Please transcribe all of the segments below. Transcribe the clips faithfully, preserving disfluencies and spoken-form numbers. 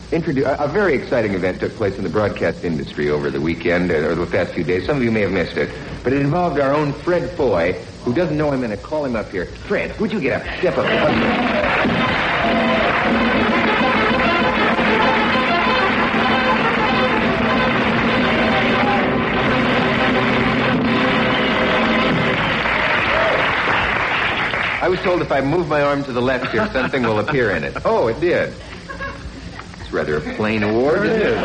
introduce a, a very exciting event took place in the broadcast industry over the weekend, uh, or the past few days. Some of you may have missed it, but it involved our own Fred Foy, who doesn't know I'm going to call him up here. Fred, would you get up? Step up. I was told if I move my arm to the left here, something will appear in it. Oh, it did. It's rather a plain award, isn't it?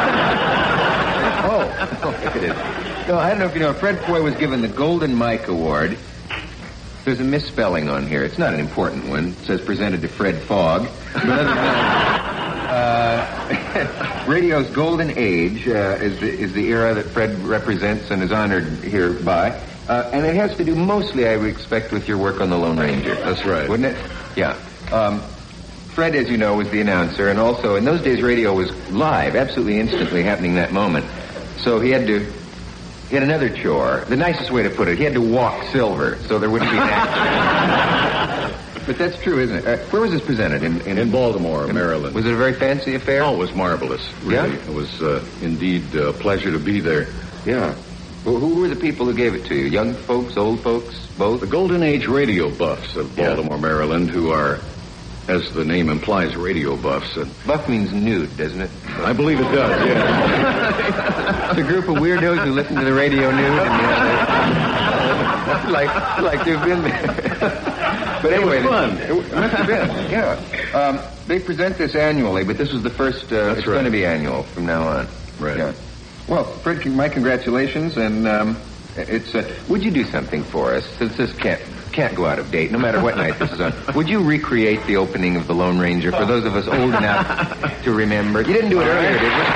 Oh, oh, look at it. No, I don't know if you know, Fred Foy was given the Golden Mike Award. There's a misspelling on here. It's not an important one. It says presented to Fred Fogg. But other than that, uh, radio's golden age uh, is, the, is the era that Fred represents and is honored hereby. Uh, and it has to do mostly, I would expect, with your work on the Lone Ranger. That's right. Wouldn't it? Yeah. Um, Fred, as you know, was the announcer, and also, in those days, radio was live, absolutely instantly happening that moment. So he had to, he had another chore. The nicest way to put it, he had to walk silver, so there wouldn't be an accident. But that's true, isn't it? Uh, where was this presented? In, in, in Baltimore, in, Maryland. Was it a very fancy affair? Oh, it was marvelous, really. Yeah? It was uh, indeed a pleasure to be there. Yeah. Well, who were the people who gave it to you? Young folks, old folks, both? The Golden Age radio buffs of Baltimore, yeah. Maryland, who are, as the name implies, radio buffs. And buff means nude, doesn't it? I believe it does, yeah. It's a group of weirdos who listen to the radio nude. And, yeah, they, like, like to have been there. But anyway, it was fun. It, it must have been, yeah. Um, they present this annually, but this was the first. Uh, That's it's right. going to be annual from now on. Right. Yeah. Well, Fred, my congratulations, and um, it's. Uh, would you do something for us, since this can't can't go out of date, no matter what night this is on? Would you recreate the opening of the Lone Ranger for those of us old enough to remember? You didn't do it earlier, did you?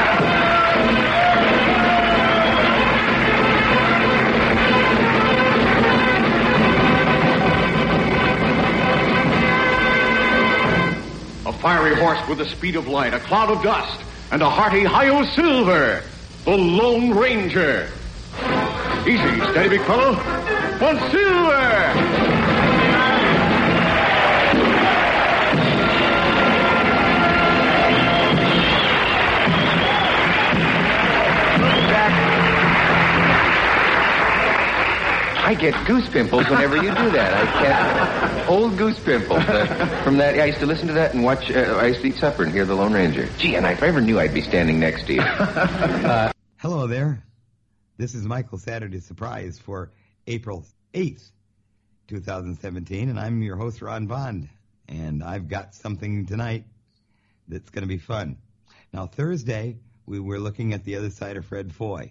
A fiery horse with the speed of light, a cloud of dust, and a hearty hi-yo silver. The Lone Ranger. Easy, steady, big fellow. One silver! I get goose pimples whenever you do that. I can't. Old goose pimples. Uh, from that, I used to listen to that and watch. Uh, I used to eat supper and hear the Lone Ranger. Gee, and if I ever knew I'd be standing next to you. Uh, Hello there. This is Michael Saturday Surprise for April eighth, twenty seventeen, and I'm your host, Ron Bond. And I've got something tonight that's going to be fun. Now, Thursday, we were looking at the other side of Fred Foy.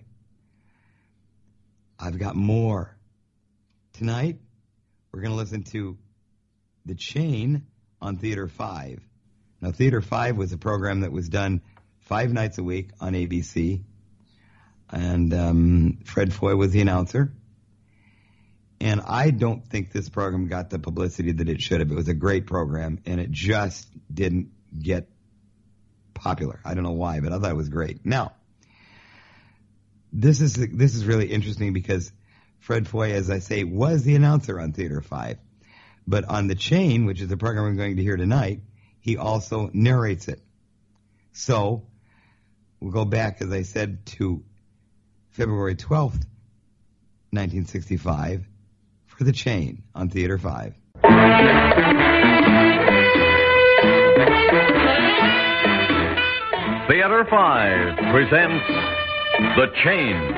I've got more. Tonight, we're going to listen to The Chain on Theater five. Now, Theater five was a program that was done five nights a week on A B C. And um, Fred Foy was the announcer. And I don't think this program got the publicity that it should have. It was a great program, and it just didn't get popular. I don't know why, but I thought it was great. Now, this is this is really interesting because Fred Foy, as I say, was the announcer on Theater five. But on The Chain, which is the program we're going to hear tonight, he also narrates it. So we'll go back, as I said, to February twelfth, nineteen sixty-five, for The Chain on Theater five. Theater five presents The Chain.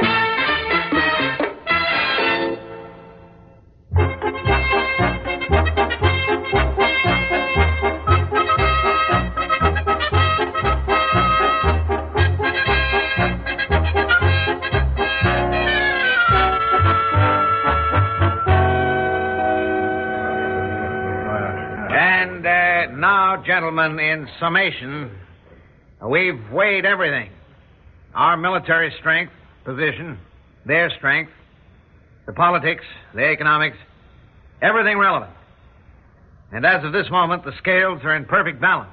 Gentlemen, in summation, we've weighed everything. Our military strength, position, their strength, the politics, the economics, everything relevant. And as of this moment, the scales are in perfect balance.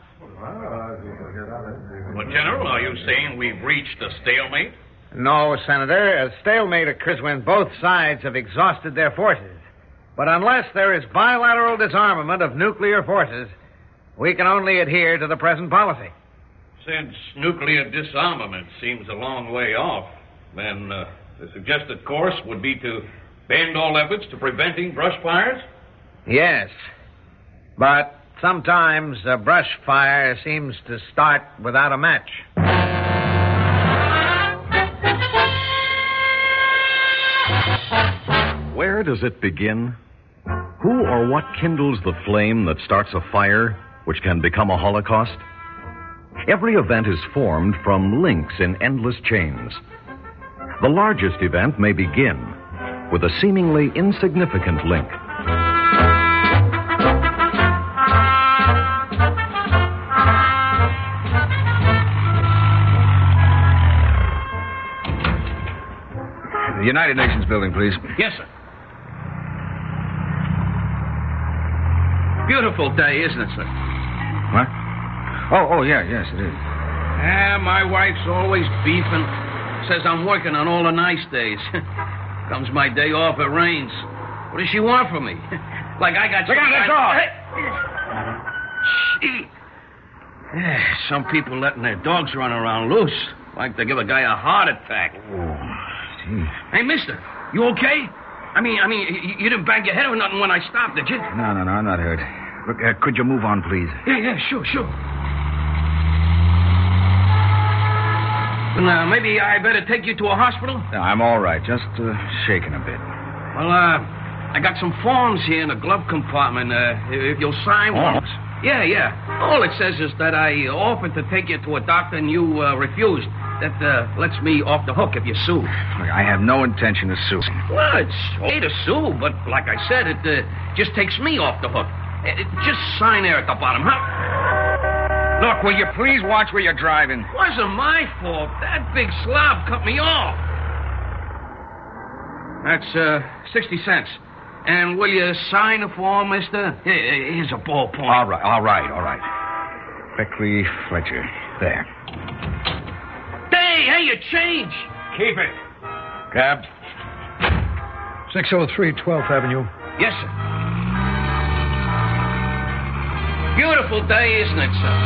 Well, General, are you saying we've reached a stalemate? No, Senator. A stalemate occurs when both sides have exhausted their forces. But unless there is bilateral disarmament of nuclear forces, we can only adhere to the present policy. Since nuclear disarmament seems a long way off, then uh, the suggested course would be to bend all efforts to preventing brush fires? Yes. But sometimes a brush fire seems to start without a match. Where does it begin? Who or what kindles the flame that starts a fire, which can become a holocaust? Every event is formed from links in endless chains. The largest event may begin with a seemingly insignificant link. The United Nations building, please. Yes, sir. Beautiful day, isn't it, sir? What? Oh, oh, yeah, yes, it is. Ah, my wife's always beefing. Says I'm working on all the nice days. Comes my day off, it rains. What does she want from me? Like I got... Look out, that dog! Gee. Yeah, some people letting their dogs run around loose. Like to give a guy a heart attack. Oh, gee. Hey, mister, you okay? I mean, I mean, you, you didn't bang your head or nothing when I stopped, did you? No, no, no, I'm not hurt. Look, uh, could you move on, please? Yeah, yeah, sure, sure. Well, uh, maybe I better take you to a hospital? No, I'm all right. Just uh, shaking a bit. Well, uh, I got some forms here in the glove compartment. Uh, if you'll sign one. Forms? Yeah, yeah. All it says is that I offered to take you to a doctor and you uh, refused. That uh, lets me off the hook if you sue. Look, I have no intention of suing. Well, it's okay to sue, but like I said, it uh, just takes me off the hook. It, it, just sign there at the bottom, huh? Look, will you please watch where you're driving? Wasn't my fault. That big slob cut me off. That's uh, sixty cents. And will you sign the form, mister? Here, here's a ballpoint. All right, all right, all right. Beckley Fletcher. There. Hey, hey, your change. Keep it. Cab. six oh three twelfth Avenue. Yes, sir. Beautiful day, isn't it, sir?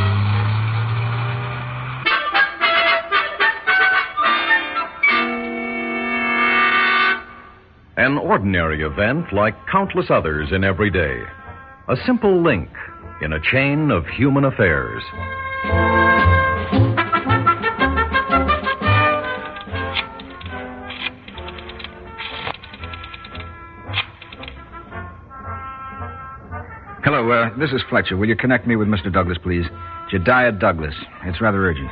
An ordinary event like countless others in every day. A simple link in a chain of human affairs. Hello, uh, this is Fletcher. Will you connect me with Mister Douglas, please? Jedediah Douglas. It's rather urgent.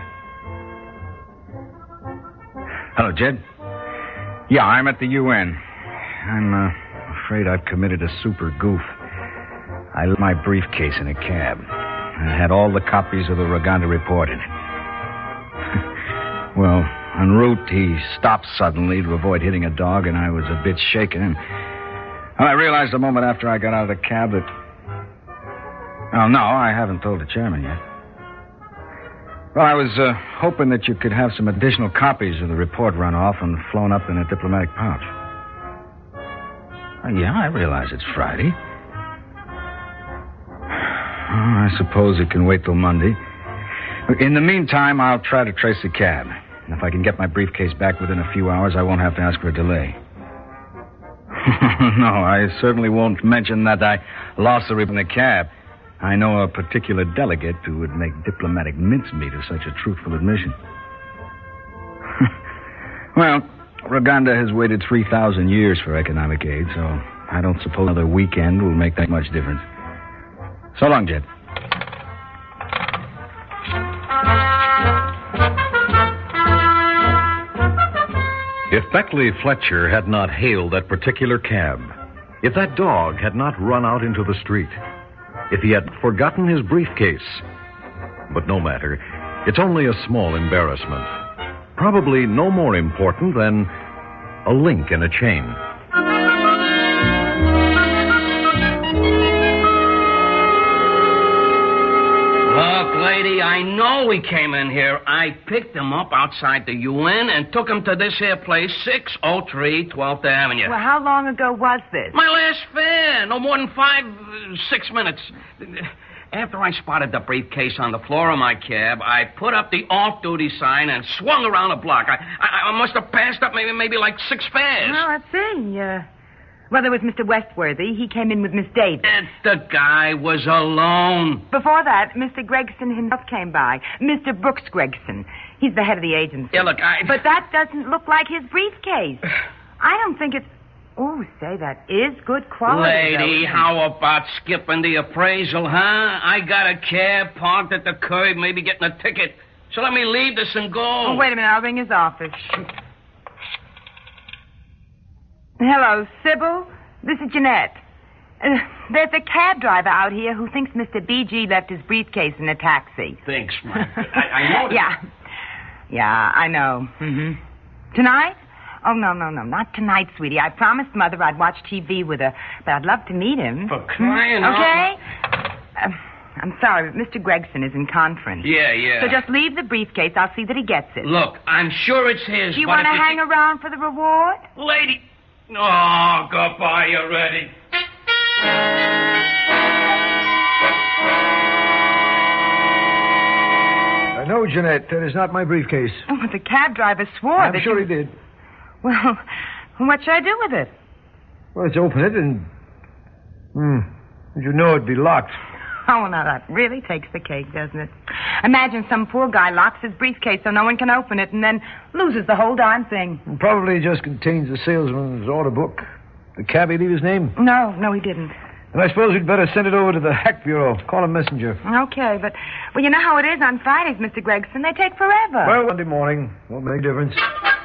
Hello, Jed. Yeah, I'm at the U N. I'm uh, afraid I've committed a super goof. I left my briefcase in a cab. I had all the copies of the Raganda report in it. Well, en route, he stopped suddenly to avoid hitting a dog, and I was a bit shaken. And well, I realized a moment after I got out of the cab that... Oh, no, I haven't told the chairman yet. Well, I was uh, hoping that you could have some additional copies of the report run off and flown up in a diplomatic pouch. Oh, yeah, I realize it's Friday. Oh, I suppose it can wait till Monday. In the meantime, I'll try to trace the cab. And if I can get my briefcase back within a few hours, I won't have to ask for a delay. No, I certainly won't mention that I lost the rip in the cab. I know a particular delegate who would make diplomatic mincemeat of such a truthful admission. Well, Raganda has waited three thousand years for economic aid, so I don't suppose another weekend will make that much difference. So long, Jed. If Beckley Fletcher had not hailed that particular cab, if that dog had not run out into the street, if he had forgotten his briefcase. But no matter. It's only a small embarrassment. Probably no more important than a link in a chain. Look, lady, I know he came in here. I picked him up outside the U N and took him to this here place, six oh three twelfth Avenue. Well, how long ago was this? My last fare. No more than five, uh, six minutes. After I spotted the briefcase on the floor of my cab, I put up the off-duty sign and swung around the block. I, I, I must have passed up maybe maybe like six fares. Oh, let's see. Uh, well, there was Mister Westworthy. He came in with Miss Davis. And the guy was alone. Before that, Mister Gregson himself came by. Mister Brooks Gregson. He's the head of the agency. Yeah, look, I... But that doesn't look like his briefcase. I don't think it's... Oh, say, that is good quality. Lady, though. how about skipping the appraisal, huh? I got a cab parked at the curb, maybe getting a ticket. So let me leave this and go. Oh, wait a minute. I'll ring his office. Hello, Sybil. This is Jeanette. Uh, there's a cab driver out here who thinks Mister B G left his briefcase in a taxi. Thanks, Mike. I, I know that. Yeah. Yeah, I know. Mm-hmm. Tonight? Oh, no, no, no. Not tonight, sweetie. I promised Mother I'd watch T V with her, but I'd love to meet him. For crying out... Okay? Uh, I'm sorry, but Mister Gregson is in conference. Yeah, yeah. So just leave the briefcase. I'll see that he gets it. Look, I'm sure it's his, Do you but want to if hang it's... around for the reward? Lady... Oh, goodbye already. Uh, no, Jeanette, that is not my briefcase. Oh, but the cab driver swore I'm that sure you... he did. Well, what should I do with it? Well, let's open it and... Hmm. You know it'd be locked. Oh, now that really takes the cake, doesn't it? Imagine some poor guy locks his briefcase so no one can open it and then loses the whole darn thing. It probably just contains the salesman's order book. The cabbie leave his name? No, no, he didn't. And I suppose we'd better send it over to the hack bureau. Call a messenger. Okay, but, well, you know how it is on Fridays, Mister Gregson. They take forever. Well, Monday morning. Won't make a difference.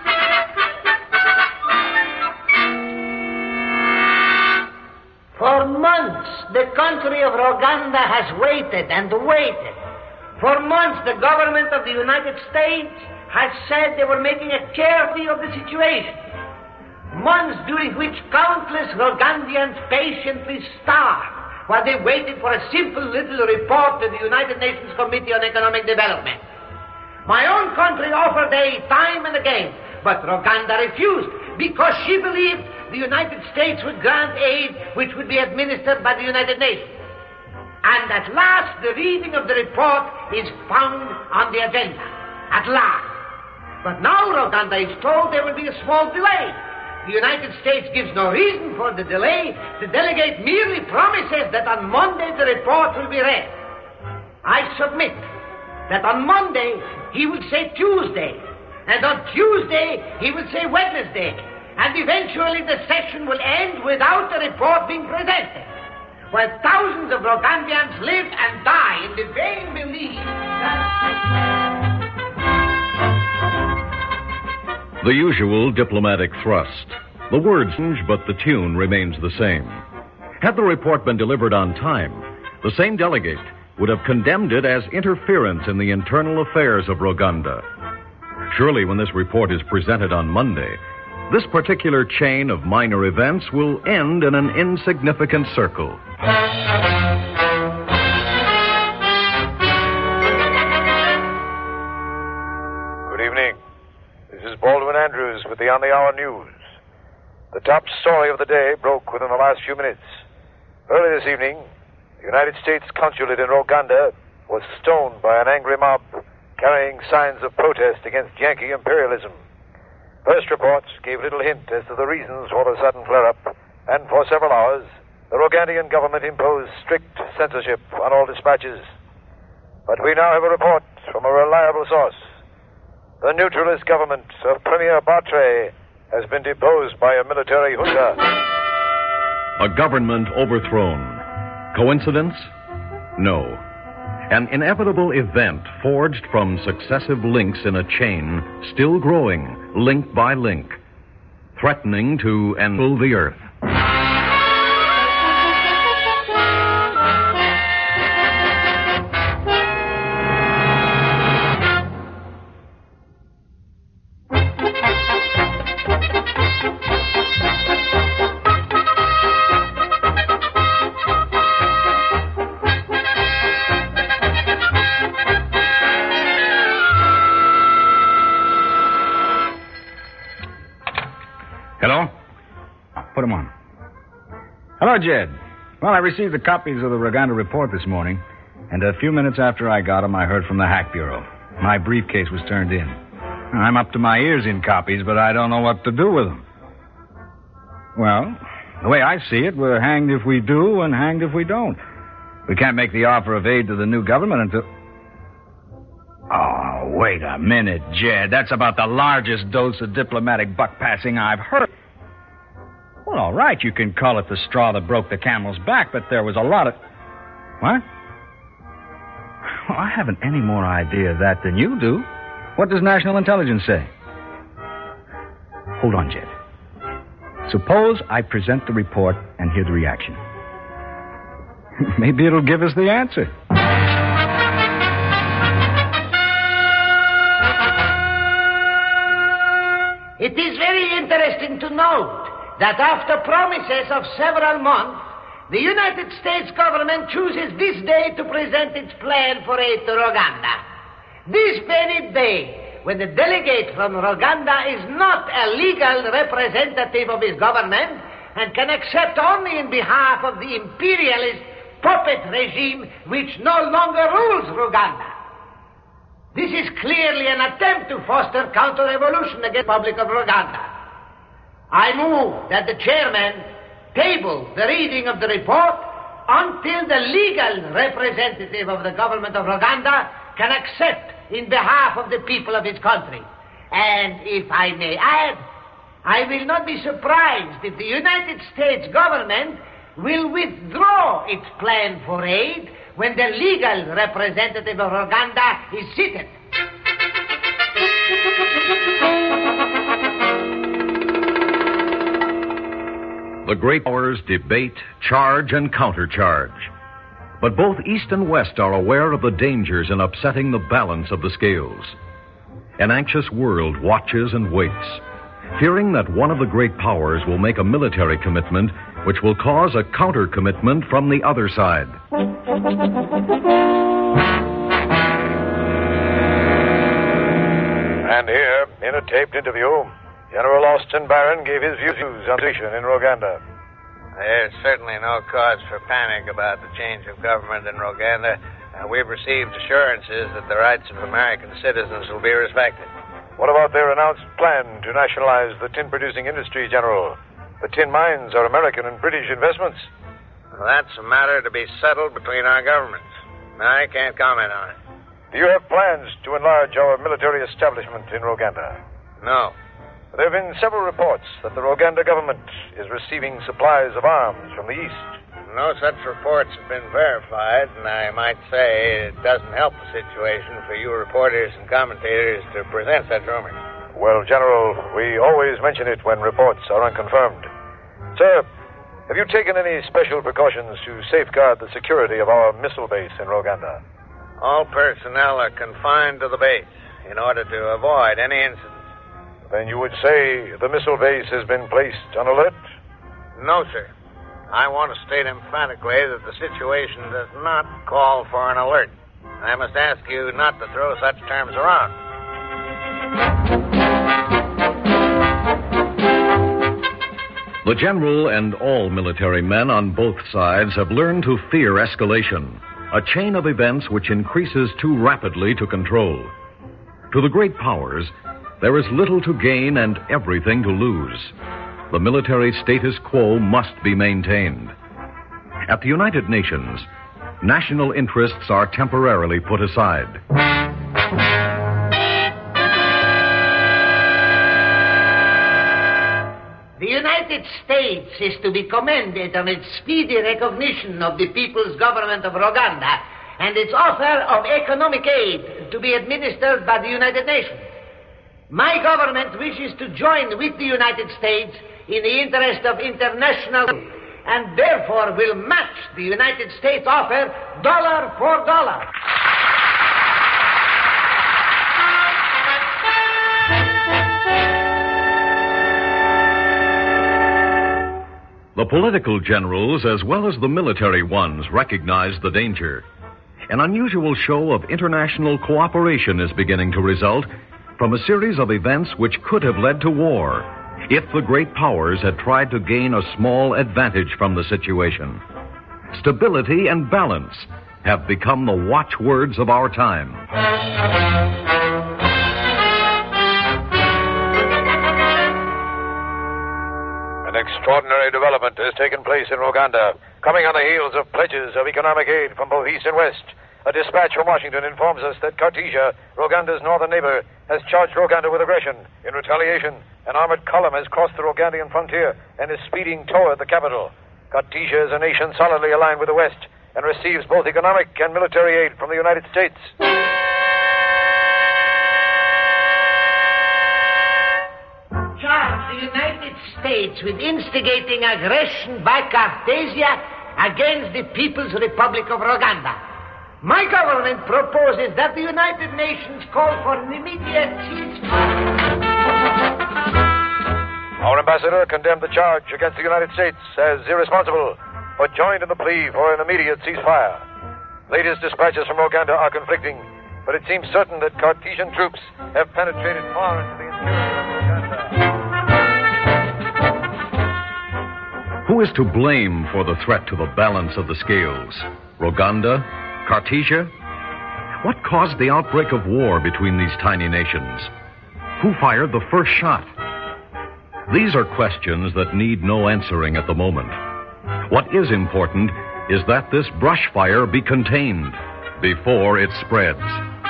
For months, the country of Roganda has waited and waited. For months, the government of the United States has said they were making a careful of the situation. Months during which countless Rogandians patiently starved while they waited for a simple little report to the United Nations Committee on Economic Development. My own country offered aid time and again, but Roganda refused because she believed the United States would grant aid which would be administered by the United Nations. And at last, the reading of the report is found on the agenda. At last. But now Roganda is told there will be a small delay. The United States gives no reason for the delay. The delegate merely promises that on Monday the report will be read. I submit that on Monday he will say Tuesday, and on Tuesday he will say Wednesday, and eventually the session will end without the report being presented, while thousands of Rogandians live and die in the vain belief that... The usual diplomatic thrust. The words change, but the tune remains the same. Had the report been delivered on time, the same delegate would have condemned it as interference in the internal affairs of Roganda. Surely when this report is presented on Monday, this particular chain of minor events will end in an insignificant circle. Good evening. This is Baldwin Andrews with the On the Hour News. The top story of the day broke within the last few minutes. Early this evening, the United States consulate in Roganda was stoned by an angry mob carrying signs of protest against Yankee imperialism. First reports gave little hint as to the reasons for the sudden flare-up, and for several hours, the Rogandian government imposed strict censorship on all dispatches. But we now have a report from a reliable source. The neutralist government of Premier Bartre has been deposed by a military junta. A government overthrown. Coincidence? No. An inevitable event forged from successive links in a chain, still growing, link by link, threatening to enfill the earth. Hello? Put him on. Hello, Jed. Well, I received the copies of the Roganda report this morning. And a few minutes after I got 'em, I heard from the Hack Bureau. My briefcase was turned in. I'm up to my ears in copies, but I don't know what to do with them. Well, the way I see it, we're hanged if we do and hanged if we don't. We can't make the offer of aid to the new government until... Oh, wait a minute, Jed. That's about the largest dose of diplomatic buck-passing I've heard. Well, all right, you can call it the straw that broke the camel's back, but there was a lot of... What? Well, I haven't any more idea of that than you do. What does National Intelligence say? Hold on, Jed. Suppose I present the report and hear the reaction. Maybe it'll give us the answer. It is very interesting to note that after promises of several months, the United States government chooses this day to present its plan for aid to Rwanda. This very day, when the delegate from Rwanda is not a legal representative of his government and can accept only in behalf of the imperialist puppet regime which no longer rules Rwanda. This is clearly an attempt to foster counter-revolution against the Republic of Rwanda. I move that the chairman table the reading of the report until the legal representative of the government of Rwanda can accept in behalf of the people of his country. And if I may add, I will not be surprised if the United States government will withdraw its plan for aid when the legal representative of Rwanda is seated. The great powers debate, charge, and countercharge. But both East and West are aware of the dangers in upsetting the balance of the scales. An anxious world watches and waits, fearing that one of the great powers will make a military commitment which will cause a counter-commitment from the other side. And here, in a taped interview, General Austin Barron gave his views on the situation in Rwanda. There's certainly no cause for panic about the change of government in Rwanda. Uh, we've received assurances that the rights of American citizens will be respected. What about their announced plan to nationalize the tin-producing industry, General? The tin mines are American and British investments. Well, that's a matter to be settled between our governments. I can't comment on it. Do you have plans to enlarge our military establishment in Rwanda? No. There have been several reports that the Rwanda government is receiving supplies of arms from the East. No such reports have been verified, and I might say it doesn't help the situation for you reporters and commentators to present such rumors. Well, General, we always mention it when reports are unconfirmed. Sir, have you taken any special precautions to safeguard the security of our missile base in Rwanda? All personnel are confined to the base in order to avoid any incident. Then you would say the missile base has been placed on alert? No, sir. I want to state emphatically that the situation does not call for an alert. I must ask you not to throw such terms around. The general and all military men on both sides have learned to fear escalation, a chain of events which increases too rapidly to control. To the great powers, there is little to gain and everything to lose. The military status quo must be maintained. At the United Nations, national interests are temporarily put aside. The United States is to be commended on its speedy recognition of the People's Government of Rwanda and its offer of economic aid to be administered by the United Nations. My government wishes to join with the United States in the interest of international and therefore will match the United States offer dollar for dollar. The political generals, as well as the military ones, recognize the danger. An unusual show of international cooperation is beginning to result from a series of events which could have led to war if the great powers had tried to gain a small advantage from the situation. Stability and balance have become the watchwords of our time. An extraordinary development has taken place in Roganda, coming on the heels of pledges of economic aid from both East and West. A dispatch from Washington informs us that Cartesia, Roganda's northern neighbor, has charged Roganda with aggression. In retaliation, an armored column has crossed the Rogandian frontier and is speeding toward the capital. Cartesia is a nation solidly aligned with the West and receives both economic and military aid from the United States. Charge the United States with instigating aggression by Cartesia against the People's Republic of Roganda. My government proposes that the United Nations call for an immediate ceasefire. Our ambassador condemned the charge against the United States as irresponsible, but joined in the plea for an immediate ceasefire. Latest dispatches from Roganda are conflicting, but it seems certain that Cartesian troops have penetrated far into the interior of Roganda. Who is to blame for the threat to the balance of the scales? Roganda? Cartesia? What caused the outbreak of war between these tiny nations? Who fired the first shot? These are questions that need no answering at the moment. What is important is that this brush fire be contained before it spreads.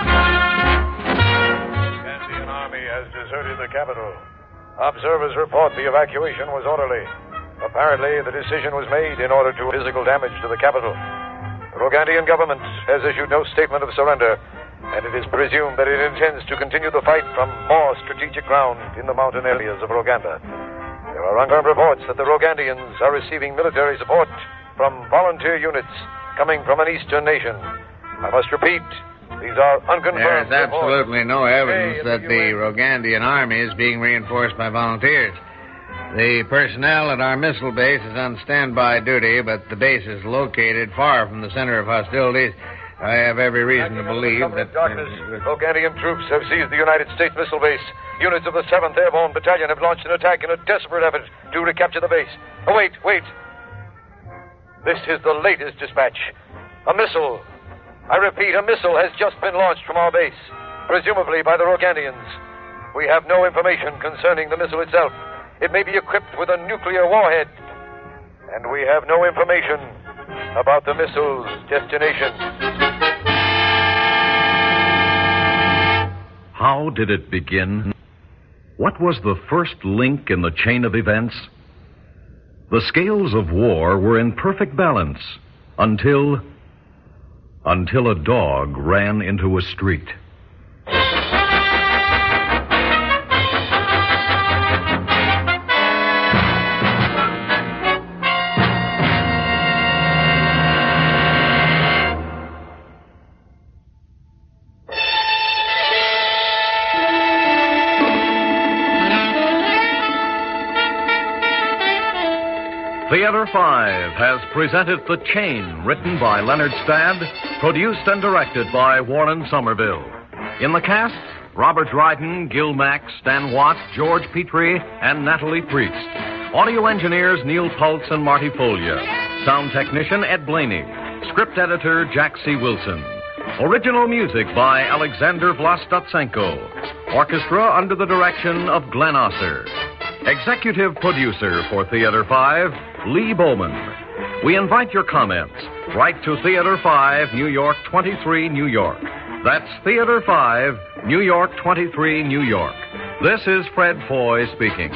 The Indian army has deserted the capital. Observers report the evacuation was orderly. Apparently, the decision was made in order to physical damage to the capital. The Rogandian government has issued no statement of surrender, and it is presumed that it intends to continue the fight from more strategic ground in the mountain areas of Roganda. There are unconfirmed reports that the Rogandians are receiving military support from volunteer units coming from an eastern nation. I must repeat, these are unconfirmed There's reports. absolutely no evidence that the Rogandian army is being reinforced by volunteers. The personnel at our missile base is on standby duty, but the base is located far from the center of hostilities. I have every reason to believe that... Darkness, Rogandian troops have seized the United States missile base. Units of the seventh Airborne Battalion have launched an attack in a desperate effort to recapture the base. Oh, wait, wait. This is the latest dispatch. A missile. I repeat, a missile has just been launched from our base, presumably by the Rogandians. We have no information concerning the missile itself. It may be equipped with a nuclear warhead. And we have no information about the missile's destination. How did it begin? What was the first link in the chain of events? The scales of war were in perfect balance until... until a dog ran into a street. Theater five has presented The Chain, written by Leonard Stadd, produced and directed by Warren Somerville. In the cast, Robert Dryden, Gil Mack, Stan Watt, George Petrie, and Natalie Priest. Audio engineers Neil Pultz and Marty Folia. Sound technician Ed Blaney. Script editor Jack C. Wilson. Original music by Alexander Vlastotsenko. Orchestra under the direction of Glenn Osser. Executive producer for Theater five, Lee Bowman. We invite your comments. Write to Theater five, New York twenty-three, New York. That's Theater five, New York twenty-three, New York. This is Fred Foy speaking.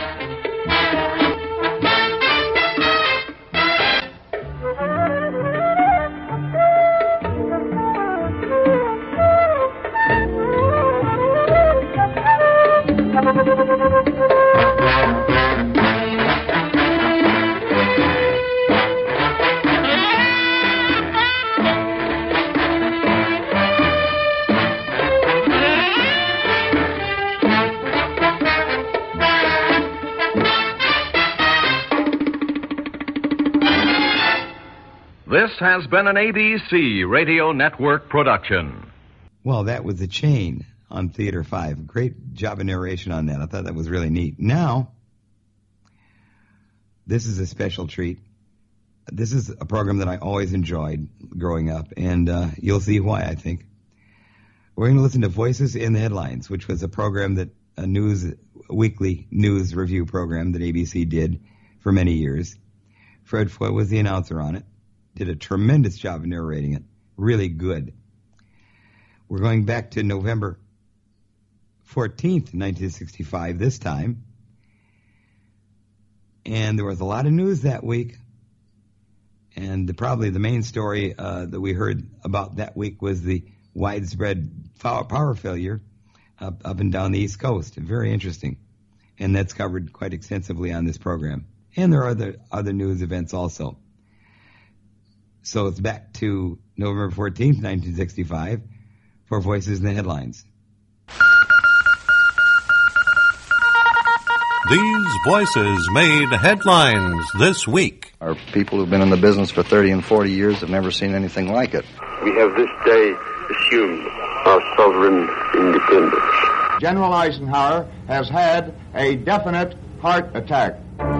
This has been an A B C Radio Network production. Well, that was The Chain on Theater five. Great job of narration on that. I thought that was really neat. Now, this is a special treat. this is a program that I always enjoyed growing up, and uh, you'll see why, I think. We're going to listen to Voices in the Headlines, which was a program that, a news, a weekly news review program that A B C did for many years. Fred Foy was the announcer on it, did a tremendous job of narrating it, really good. We're going back to November fourteenth, nineteen sixty-five this time. And there was a lot of news that week. And the, probably the main story uh, that we heard about that week was the widespread power failure up, up and down the East Coast. Very interesting. And that's covered quite extensively on this program. And there are other, other news events also. So it's back to November fourteenth, nineteen sixty-five for Voices in the Headlines. These voices made headlines this week. Our people who've been in the business for thirty and forty years have never seen anything like it. We have this day assumed our sovereign independence. General Eisenhower has had a definite heart attack.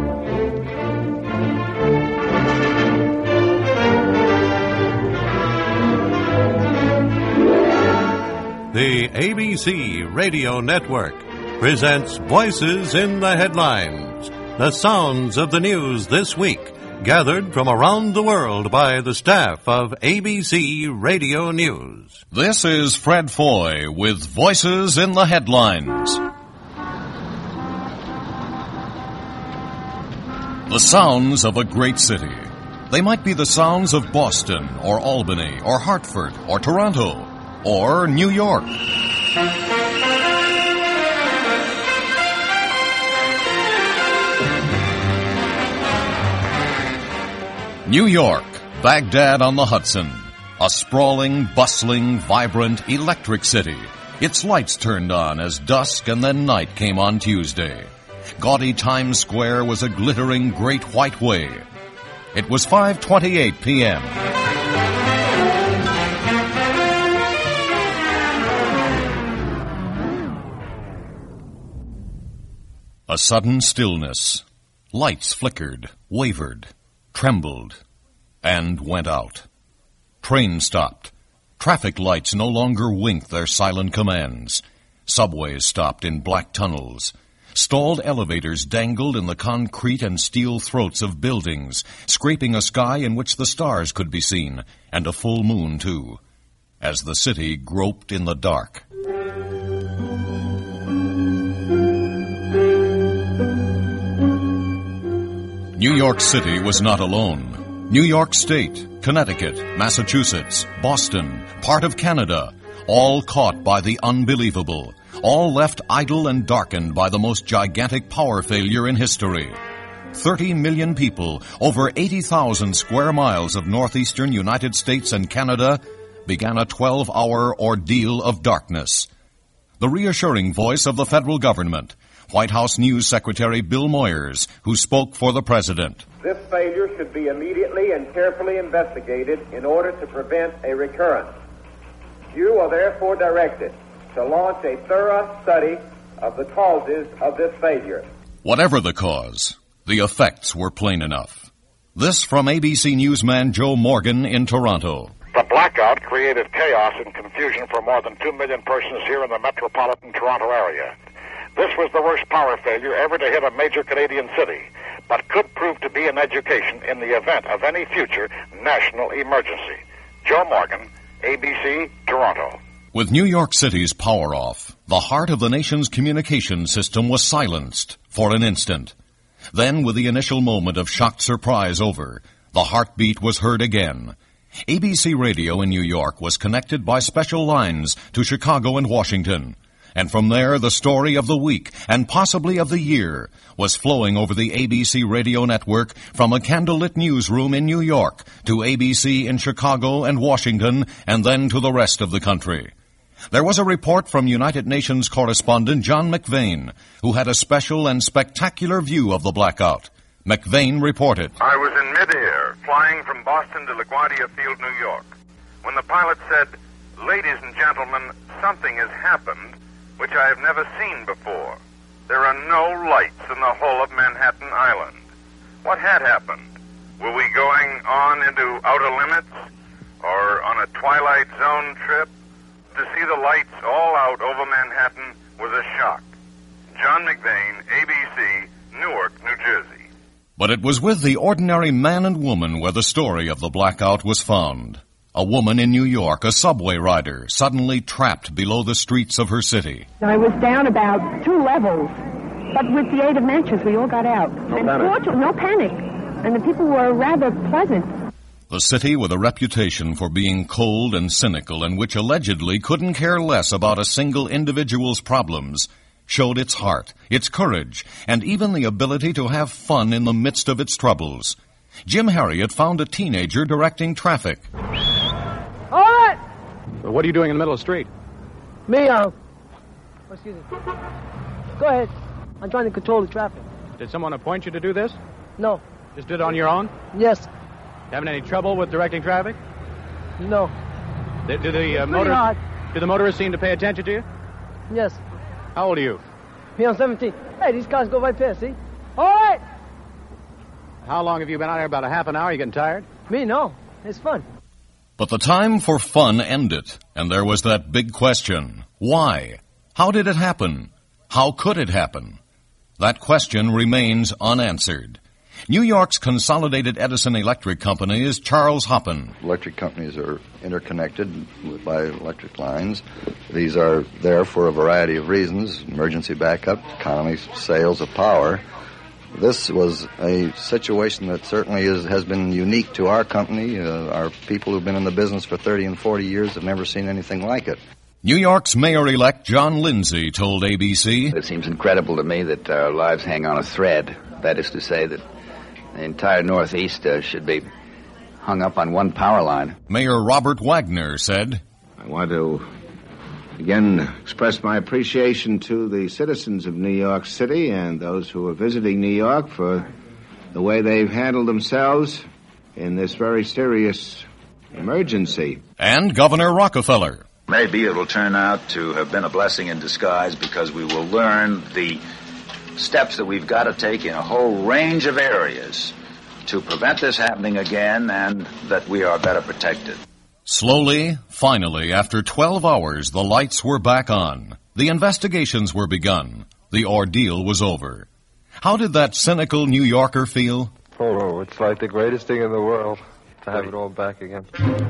The A B C Radio Network presents Voices in the Headlines, the sounds of the news this week, gathered from around the world by the staff of A B C Radio News. This is Fred Foy with Voices in the Headlines. The sounds of a great city. They might be the sounds of Boston, or Albany, or Hartford, or Toronto, or New York. New York, Baghdad on the Hudson. A sprawling, bustling, vibrant, electric city. Its lights turned on as dusk and then night came on Tuesday. Gaudy Times Square was a glittering great white way. It was five twenty-eight p.m. A sudden stillness. Lights flickered, wavered, trembled, and went out. Trains stopped. Traffic lights no longer winked their silent commands. Subways stopped in black tunnels. Stalled elevators dangled in the concrete and steel throats of buildings, scraping a sky in which the stars could be seen, and a full moon, too, as the city groped in the dark. New York City was not alone. New York State, Connecticut, Massachusetts, Boston, part of Canada, all caught by the unbelievable, all left idle and darkened by the most gigantic power failure in history. Thirty million people, over eighty thousand square miles of northeastern United States and Canada, began a twelve-hour ordeal of darkness. The reassuring voice of the federal government, White House News Secretary Bill Moyers, who spoke for the president. This failure should be immediately and carefully investigated in order to prevent a recurrence. You are therefore directed to launch a thorough study of the causes of this failure. Whatever the cause, the effects were plain enough. This from A B C newsman Joe Morgan in Toronto. The blackout created chaos and confusion for more than two million persons here in the metropolitan Toronto area. This was the worst power failure ever to hit a major Canadian city, but could prove to be an education in the event of any future national emergency. Joe Morgan, A B C, Toronto. With New York City's power off, the heart of the nation's communication system was silenced for an instant. Then, with the initial moment of shocked surprise over, the heartbeat was heard again. A B C Radio in New York was connected by special lines to Chicago and Washington. And from there, the story of the week, and possibly of the year, was flowing over the A B C radio network from a candlelit newsroom in New York to A B C in Chicago and Washington, and then to the rest of the country. There was a report from United Nations correspondent John McVane, who had a special and spectacular view of the blackout. McVane reported. I was in midair, flying from Boston to LaGuardia Field, New York, when the pilot said, "Ladies and gentlemen, something has happened which I have never seen before. There are no lights in the whole of Manhattan Island." What had happened? Were we going on into outer limits or on a Twilight Zone trip? To see the lights all out over Manhattan was a shock. John McVeigh, A B C, Newark, New Jersey. But it was with the ordinary man and woman where the story of the blackout was found. A woman in New York, a subway rider, suddenly trapped below the streets of her city. I was down about two levels, but with the aid of matches, we all got out. No and panic. fortunately, no panic. And the people were rather pleasant. The city with a reputation for being cold and cynical and which allegedly couldn't care less about a single individual's problems showed its heart, its courage, and even the ability to have fun in the midst of its troubles. Jim Harriet found a teenager directing traffic. All right. Well, what are you doing in the middle of the street? Me, uh... Excuse me. Go ahead. I'm trying to control the traffic. Did someone appoint you to do this? No. Just did it on your own? Yes. Having any trouble with directing traffic? No. Do, do the uh, Pretty motor, hard. do the motorists seem to pay attention to you? Yes. How old are you? Me, I'm seventeen. Hey, these cars go right past, see? All right. How long have you been out here? About a half an hour? You getting tired? Me, no. It's fun. But the time for fun ended, and there was that big question. Why? How did it happen? How could it happen? That question remains unanswered. New York's Consolidated Edison Electric Company is Charles Hoppen. Electric companies are interconnected by electric lines. These are there for a variety of reasons: emergency backup, economy, sales of power. This was a situation that certainly is, has been unique to our company. Uh, our people who've been in the business for thirty and forty years have never seen anything like it. New York's mayor-elect John Lindsay told A B C, "It seems incredible to me that our lives hang on a thread. That is to say that the entire Northeast uh, should be hung up on one power line." Mayor Robert Wagner said, "I want to again express my appreciation to the citizens of New York City and those who are visiting New York for the way they've handled themselves in this very serious emergency." And Governor Rockefeller. "Maybe it'll turn out to have been a blessing in disguise because we will learn the steps that we've got to take in a whole range of areas to prevent this happening again, and that we are better protected." Slowly, finally, after twelve hours, the lights were back on. The investigations were begun. The ordeal was over. How did that cynical New Yorker feel? Oh, it's like the greatest thing in the world to have it all back again.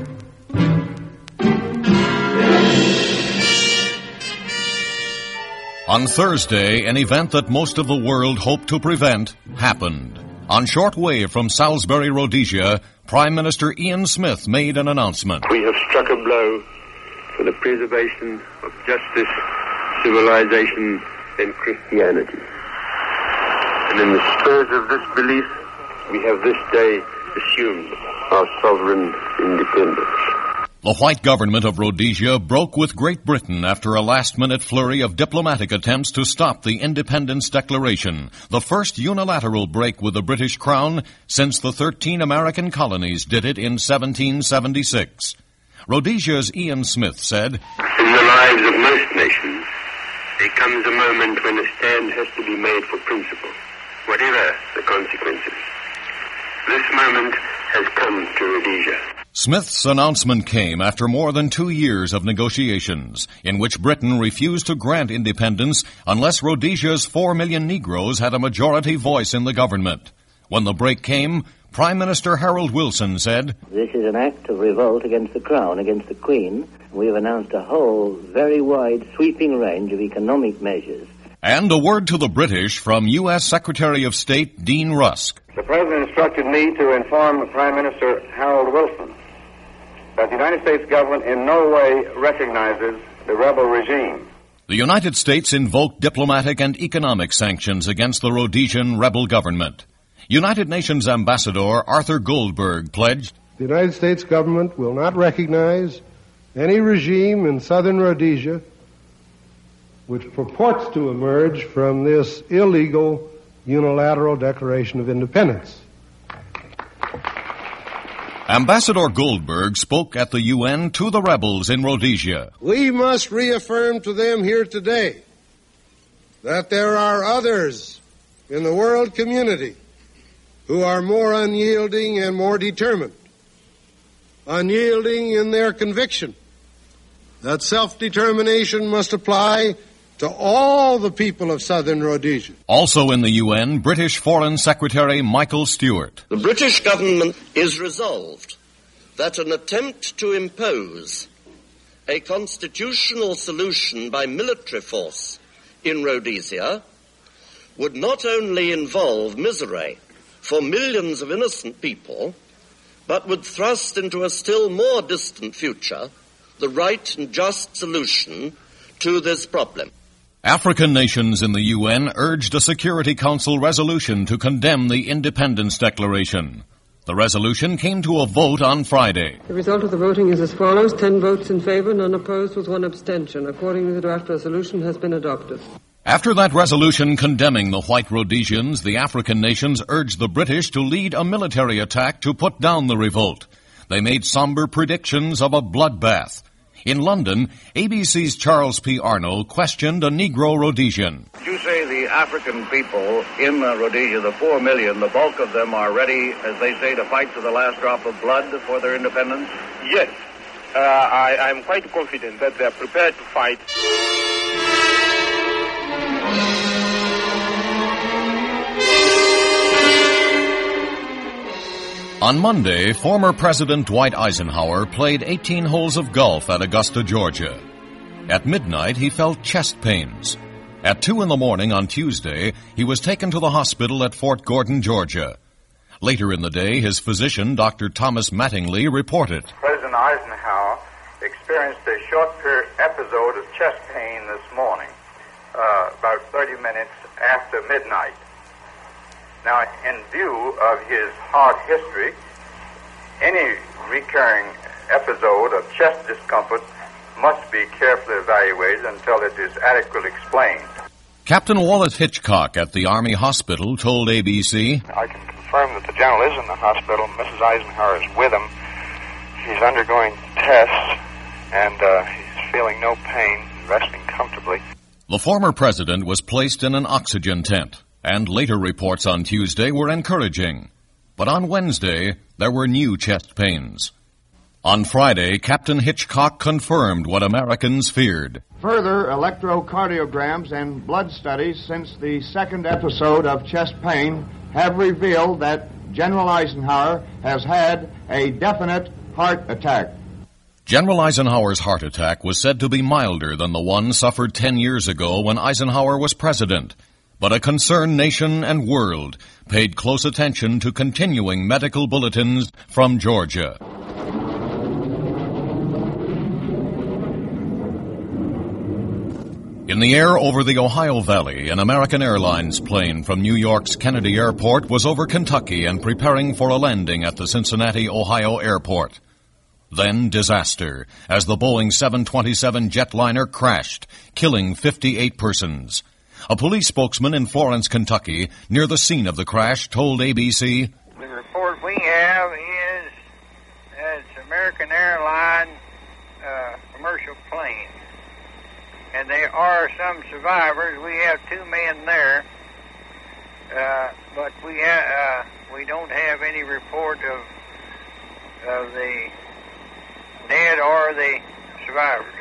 On Thursday, an event that most of the world hoped to prevent happened. On shortwave from Salisbury, Rhodesia, Prime Minister Ian Smith made an announcement. "We have struck a blow for the preservation of justice, civilization, and Christianity. And in the spirit of this belief, we have this day assumed our sovereign independence." The white government of Rhodesia broke with Great Britain after a last-minute flurry of diplomatic attempts to stop the Independence Declaration, the first unilateral break with the British Crown since the thirteen American colonies did it in seventeen seventy-six. Rhodesia's Ian Smith said, "In the lives of most nations, there comes a moment when a stand has to be made for principle, whatever the consequences. This moment has come to Rhodesia." Smith's announcement came after more than two years of negotiations, in which Britain refused to grant independence unless Rhodesia's four million Negroes had a majority voice in the government. When the break came, Prime Minister Harold Wilson said, "This is an act of revolt against the Crown, against the Queen. We have announced a whole very wide, sweeping range of economic measures." And a word to the British from U S Secretary of State Dean Rusk. "The President instructed me to inform Prime Minister Harold Wilson that the United States government in no way recognizes the rebel regime." The United States invoked diplomatic and economic sanctions against the Rhodesian rebel government. United Nations Ambassador Arthur Goldberg pledged, "The United States government will not recognize any regime in southern Rhodesia which purports to emerge from this illegal unilateral declaration of independence." Ambassador Goldberg spoke at the U N to the rebels in Rhodesia. "We must reaffirm to them here today that there are others in the world community who are more unyielding and more determined. Unyielding in their conviction that self-determination must apply to all the people of southern Rhodesia. Also in the U N, British Foreign Secretary Michael Stewart. The British government is resolved that an attempt to impose a constitutional solution by military force in Rhodesia would not only involve misery for millions of innocent people, but would thrust into a still more distant future the right and just solution to this problem. African nations in the U N urged a Security Council resolution to condemn the Independence Declaration. The resolution came to a vote on Friday. The result of the voting is as follows: ten votes in favor, none opposed, with one abstention. Accordingly, the draft resolution has been adopted. After that resolution condemning the white Rhodesians, the African nations urged the British to lead a military attack to put down the revolt. They made somber predictions of a bloodbath. In London, A B C's Charles P. Arnold questioned a Negro Rhodesian. You say the African people in uh, Rhodesia, the four million, the bulk of them are ready, as they say, to fight to the last drop of blood for their independence? Yes. Uh, I, I'm quite confident that they're prepared to fight. On Monday, former President Dwight Eisenhower played eighteen holes of golf at Augusta, Georgia. At midnight, he felt chest pains. At two in the morning on Tuesday, he was taken to the hospital at Fort Gordon, Georgia. Later in the day, his physician, Doctor Thomas Mattingly, reported. President Eisenhower experienced a short period episode of chest pain this morning, uh, about thirty minutes after midnight. Now, in view of his heart history, any recurring episode of chest discomfort must be carefully evaluated until it is adequately explained. Captain Wallace Hitchcock at the Army Hospital told A B C, I can confirm that the general is in the hospital. Missus Eisenhower is with him. He's undergoing tests, and uh, he's feeling no pain, resting comfortably. The former president was placed in an oxygen tent. And later reports on Tuesday were encouraging. But on Wednesday, there were new chest pains. On Friday, Captain Hitchcock confirmed what Americans feared. Further electrocardiograms and blood studies since the second episode of chest pain have revealed that General Eisenhower has had a definite heart attack. General Eisenhower's heart attack was said to be milder than the one suffered ten years ago when Eisenhower was president. But a concerned nation and world paid close attention to continuing medical bulletins from Georgia. In the air over the Ohio Valley, an American Airlines plane from New York's Kennedy Airport was over Kentucky and preparing for a landing at the Cincinnati, Ohio airport. Then disaster, as the Boeing seven twenty-seven jetliner crashed, killing fifty-eight persons. A police spokesman in Florence, Kentucky, near the scene of the crash, told A B C, the report we have is that it's American Airlines uh, commercial plane. And there are some survivors. We have two men there, uh, but we ha- uh, we don't have any report of of the dead or the survivors.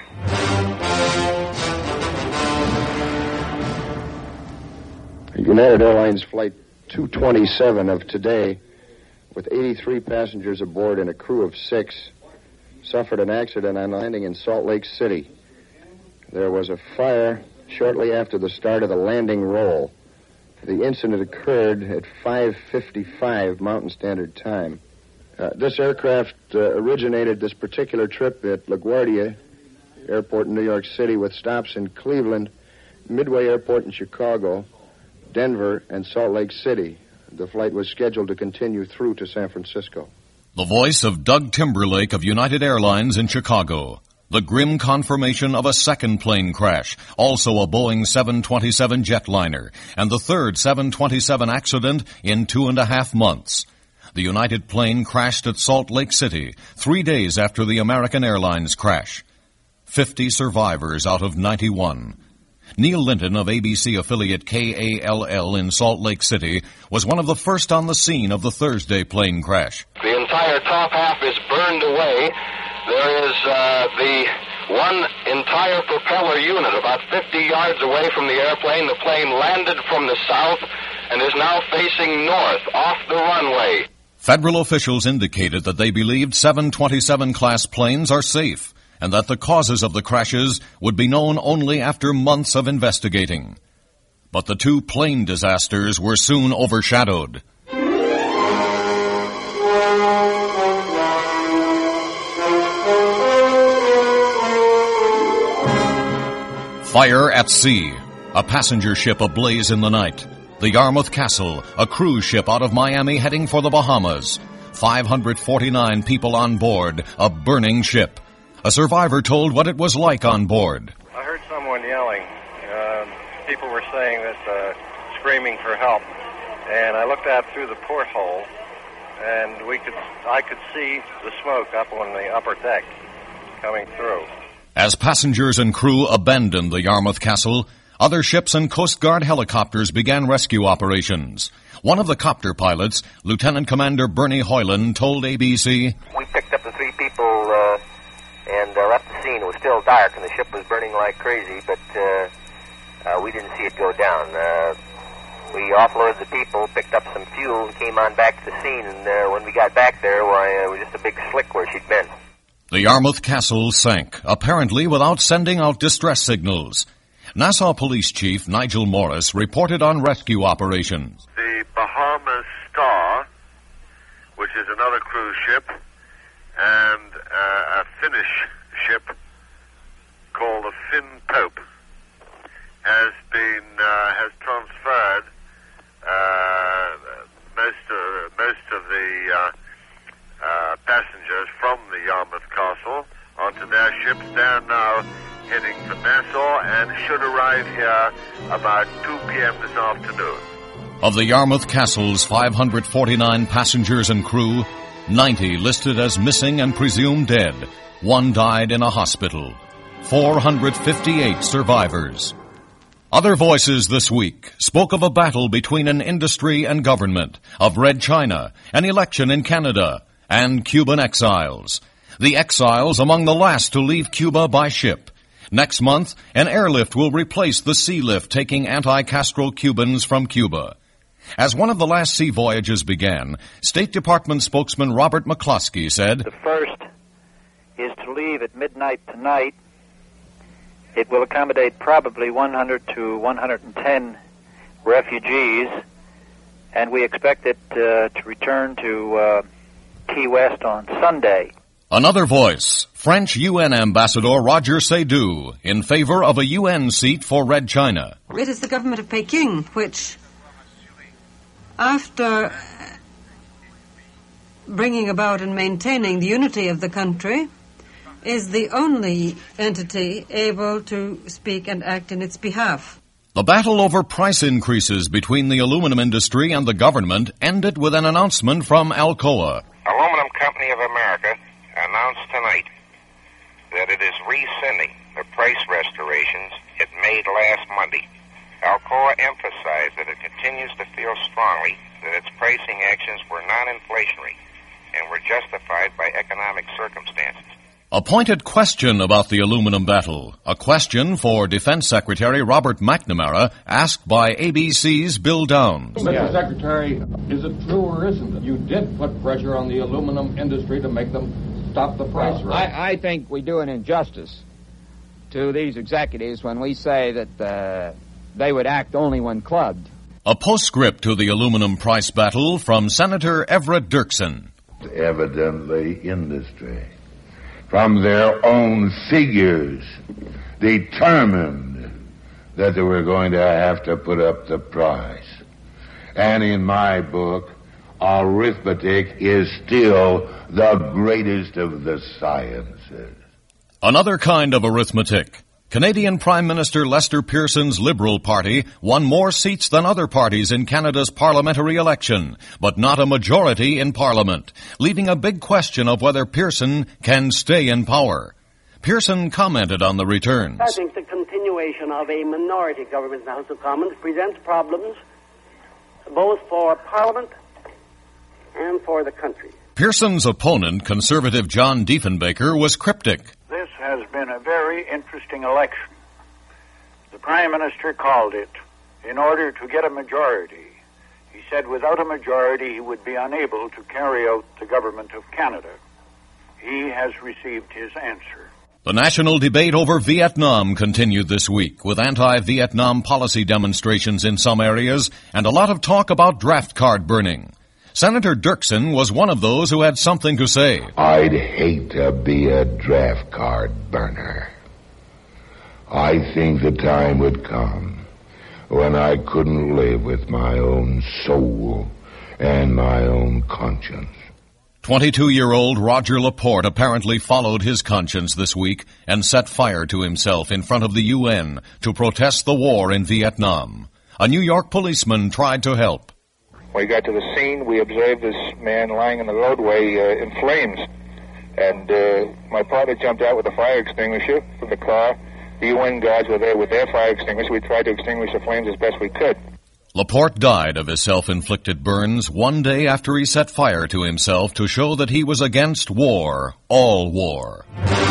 United Airlines Flight two twenty-seven of today, with eighty-three passengers aboard and a crew of six, suffered an accident on landing in Salt Lake City. There was a fire shortly after the start of the landing roll. The incident occurred at five fifty-five Mountain Standard Time. Uh, this aircraft uh, originated this particular trip at LaGuardia Airport in New York City, with stops in Cleveland, Midway Airport in Chicago, Denver, and Salt Lake City. The flight was scheduled to continue through to San Francisco. The voice of Doug Timberlake of United Airlines in Chicago. The grim confirmation of a second plane crash, also a Boeing seven twenty-seven jetliner, and the third seven twenty-seven accident in two and a half months. The United plane crashed at Salt Lake City three days after the American Airlines crash. Fifty survivors out of ninety-one. Neil Linton of A B C affiliate K A L L in Salt Lake City was one of the first on the scene of the Thursday plane crash. The entire top half is burned away. There is uh, the one entire propeller unit about fifty yards away from the airplane. The plane landed from the south and is now facing north off the runway. Federal officials indicated that they believed seven twenty-seven class planes are safe and that the causes of the crashes would be known only after months of investigating. But the two plane disasters were soon overshadowed. Fire at sea. A passenger ship ablaze in the night. The Yarmouth Castle, a cruise ship out of Miami heading for the Bahamas. five hundred forty-nine people on board, a burning ship. A survivor told what it was like on board. I heard someone yelling. Uh, people were saying that, uh, screaming for help. And I looked out through the porthole, and we could, I could see the smoke up on the upper deck coming through. As passengers and crew abandoned the Yarmouth Castle, other ships and Coast Guard helicopters began rescue operations. One of the copter pilots, Lieutenant Commander Bernie Hoyland, told A B C, "We picked up the three people uh, and uh, left the scene. It was still dark and the ship was burning like crazy, but uh, uh, we didn't see it go down. Uh, we offloaded the people, picked up some fuel, and came on back to the scene. And uh, when we got back there, why, uh, it was just a big slick where she'd been." The Yarmouth Castle sank, apparently without sending out distress signals. Nassau Police Chief Nigel Morris reported on rescue operations. The Bahamas Star, which is another cruise ship, and uh, a Finnish ship called the Finn Pope, has been uh, has transferred uh, most of most of the uh, uh, passengers from the Yarmouth Castle onto their ships. They are now heading to Nassau and should arrive here about two p.m. this afternoon. Of the Yarmouth Castle's five hundred forty-nine passengers and crew, ninety listed as missing and presumed dead. One died in a hospital. four hundred fifty-eight survivors. Other voices this week spoke of a battle between an industry and government, of Red China, an election in Canada, and Cuban exiles. The exiles among the last to leave Cuba by ship. Next month, an airlift will replace the sea lift taking anti-Castro Cubans from Cuba. As one of the last sea voyages began, State Department spokesman Robert McCloskey said, "The first is to leave at midnight tonight. It will accommodate probably one hundred to one hundred ten refugees, and we expect it uh, to return to uh, Key West on Sunday." Another voice, French U N Ambassador Roger Seydoux, in favor of a U N seat for Red China. It is the government of Peking which, after bringing about and maintaining the unity of the country, is the only entity able to speak and act in its behalf. The battle over price increases between the aluminum industry and the government ended with an announcement from Alcoa. Aluminum Company of America announced tonight that it is rescinding the price restorations it made last Monday. Alcoa emphasized that it continues to feel strongly that its pricing actions were non-inflationary and were justified by economic circumstances. A pointed question about the aluminum battle, a question for Defense Secretary Robert McNamara, asked by A B C's Bill Downs. Mister Secretary, is it true or isn't it you did put pressure on the aluminum industry to make them stop the price well, rise? I, I think we do an injustice to these executives when we say that uh, they would act only when clubbed. A postscript to the aluminum price battle from Senator Everett Dirksen. Evidently, industry, from their own figures, determined that they were going to have to put up the price. And in my book, arithmetic is still the greatest of the sciences. Another kind of arithmetic. Canadian Prime Minister Lester Pearson's Liberal Party won more seats than other parties in Canada's parliamentary election, but not a majority in Parliament, leaving a big question of whether Pearson can stay in power. Pearson commented on the returns. I think the continuation of a minority government in the House of Commons presents problems both for Parliament and for the country. Pearson's opponent, Conservative John Diefenbaker, was cryptic. This has been a very interesting election. The Prime Minister called it in order to get a majority. He said without a majority he would be unable to carry out the government of Canada. He has received his answer. The national debate over Vietnam continued this week, with anti-Vietnam policy demonstrations in some areas and a lot of talk about draft card burning. Senator Dirksen was one of those who had something to say. I'd hate to be a draft card burner. I think the time would come when I couldn't live with my own soul and my own conscience. twenty-two-year-old Roger Laporte apparently followed his conscience this week and set fire to himself in front of the U N to protest the war in Vietnam. A New York policeman tried to help. When we got to the scene, we observed this man lying in the roadway uh, in flames. And uh, my partner jumped out with a fire extinguisher from the car. The U N guards were there with their fire extinguisher. We tried to extinguish the flames as best we could. Laporte died of his self-inflicted burns one day after he set fire to himself to show that he was against war, all war.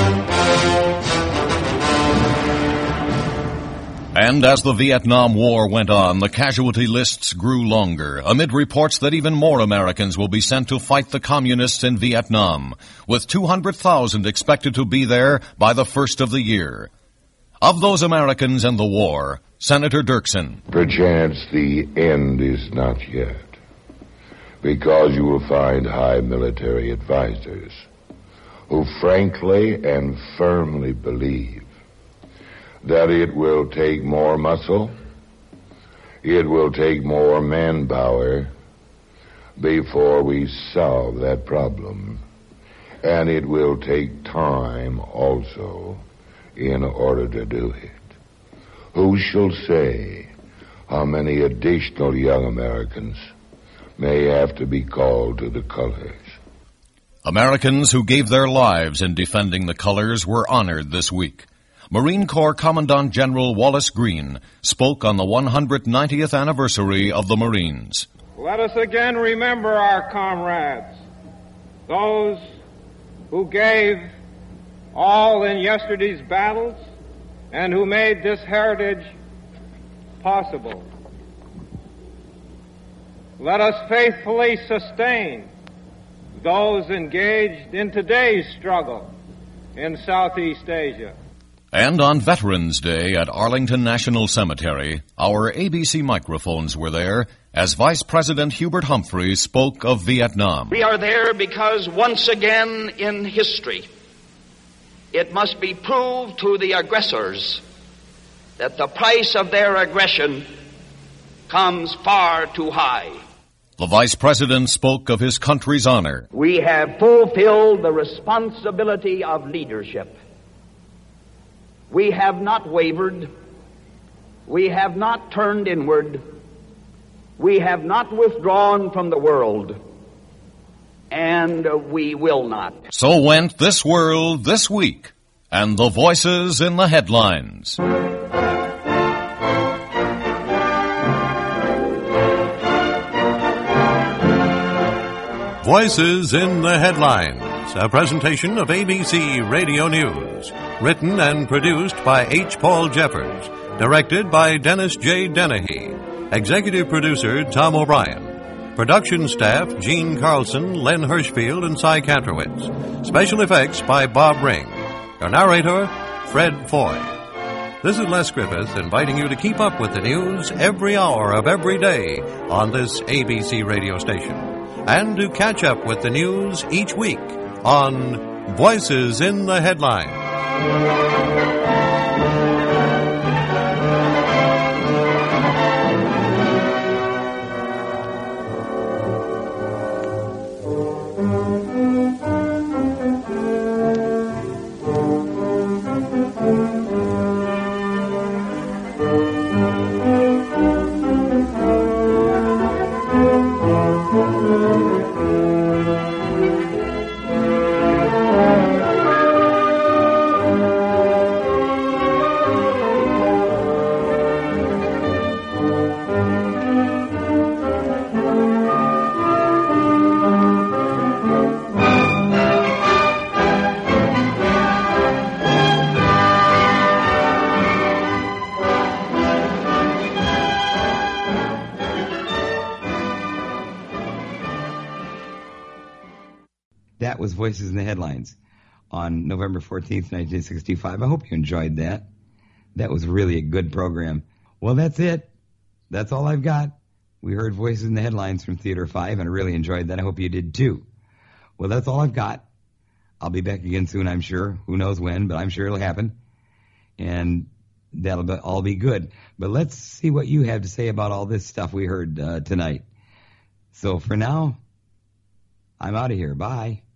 And as the Vietnam War went on, the casualty lists grew longer, amid reports that even more Americans will be sent to fight the communists in Vietnam, with two hundred thousand expected to be there by the first of the year. Of those Americans in the war, Senator Dirksen. Perchance the end is not yet, because you will find high military advisors who frankly and firmly believe that it will take more muscle, it will take more manpower before we solve that problem, and it will take time also in order to do it. Who shall say how many additional young Americans may have to be called to the colors? Americans who gave their lives in defending the colors were honored this week. Marine Corps Commandant General Wallace Green spoke on the one hundred ninetieth anniversary of the Marines. Let us again remember our comrades, those who gave all in yesterday's battles and who made this heritage possible. Let us faithfully sustain those engaged in today's struggle in Southeast Asia. And on Veterans Day at Arlington National Cemetery, our A B C microphones were there as Vice President Hubert Humphrey spoke of Vietnam. We are there because once again in history, it must be proved to the aggressors that the price of their aggression comes far too high. The Vice President spoke of his country's honor. We have fulfilled the responsibility of leadership. We have not wavered. We have not turned inward. We have not withdrawn from the world. And we will not. So went This World This Week, and the voices in the headlines. Voices in the Headlines, a presentation of A B C Radio News. Written and produced by H. Paul Jeffers. Directed by Dennis J. Dennehy. Executive producer Tom O'Brien. Production staff Gene Carlson, Len Hirschfield, and Cy Kantrowitz. Special effects by Bob Ring. Your narrator, Fred Foy. This is Les Griffith inviting you to keep up with the news every hour of every day on this A B C radio station. And to catch up with the news each week on Voices in the Headlines. that was Voices in the Headlines on November fourteenth, nineteen sixty-five. I hope you enjoyed that. That was really a good program. Well, that's it. That's all I've got. We heard Voices in the Headlines from Theater five, and I really enjoyed that. I hope you did too. Well, that's all I've got. I'll be back again soon, I'm sure. Who knows when, but I'm sure it'll happen. And that'll be, all be good. But let's see what you have to say about all this stuff we heard uh, tonight. So for now, I'm out of here. Bye.